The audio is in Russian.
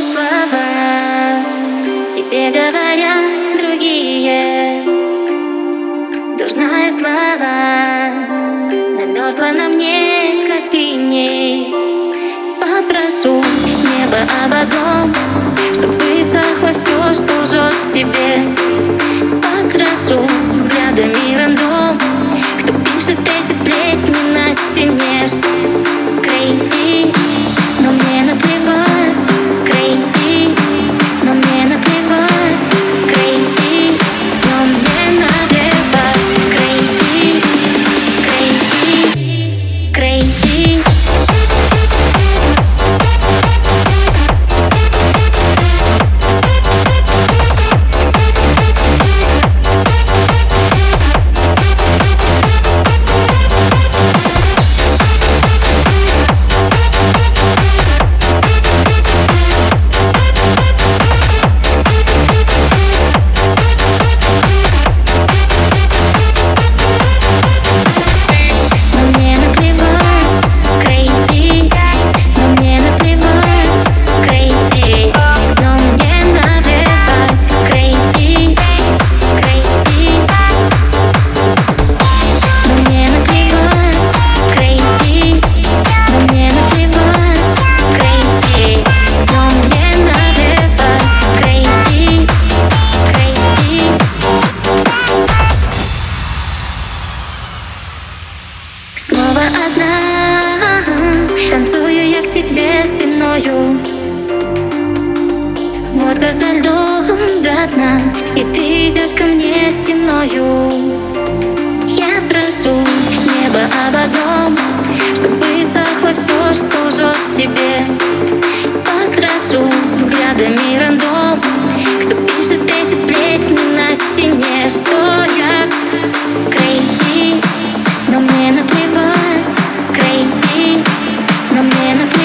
слова, тебе говорят другие. Дурная слава намерзла на мне, как иней. Попрошу небо об одном, чтоб высохло все, что жжет тебе. Покрашу взглядами рандом, кто пишет эти сплетни на стене. Crazy, но мне наплевать. Crazy, но мне наплевать. Crazy, но мне наплевать. Crazy, crazy, crazy. Снова одна, танцую я к тебе спиною. Водка со льдом до дна, и ты идешь ко мне стеною. Я прошу небо об одном, чтоб высохло все, что жжет тебе. Покрашу взглядами рандом, кто пишет эти сплетни на стене. Что я crazy, но мне наплевать. Crazy, но мне наплевать.